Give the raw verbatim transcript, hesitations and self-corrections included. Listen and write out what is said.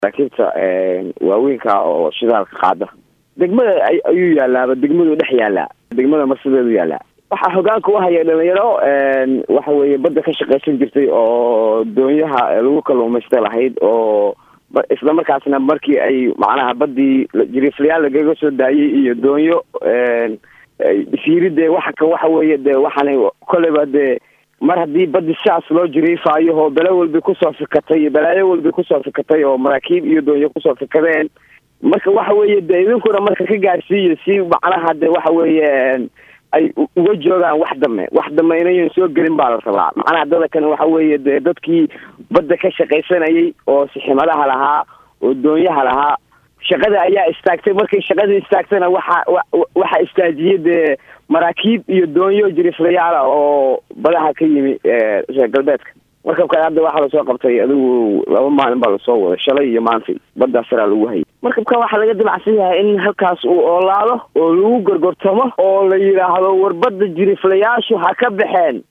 maraakiibta waaweynka oo shidaalka qaada degmada ayuu yaalaa degmadu dhex yaalaa degmada marsideedu yaalaa waxa hogaanka u haya dhalinyaro waxa weeye badda ka shaqeysan jirtay oo doonyaha lagu kalluumaysta lahayd oo isla markaasna markii ay macnaha badii jiriflayaal lagaga soo daayay iyo doonyo fiiride waxa ka waxa weeye de waxaan koleba de mar haddii badi saas loo jiriifaayo oo bala walba ku soo fikatay balaayo walba ku soo fikatay oo maraakiib iyo doonyo ku soo fikadeen marka waxa weeye de idinkuna marka ka gaarsiiyo si macnaha de waxa weeye ay uga joogaan wax dame wax dame inay soo gelin baa la rabaa macnaha dadka kan waxa weeye de dadkii badda ka shaqeysanayay oo siximadaha lahaa oo doonyaha lahaa shaqada ayaa istaagtay markay shaqada istaagtana waxa waxa istaajiyay de maraakiib iyo doonyo jiriflayaal oo badaha ka yimi ee galbeedka markabka hadda waxa la soo qabtay adigu laba maalin baa la soo wada shalay iyo maanta badda sare lagu hayay markabka waxa laga dilacsan yahay in halkaas uu oolaado oo lagu gorgortamo oo la yiraahdo war badda jiriflayaashu ha ka baxeen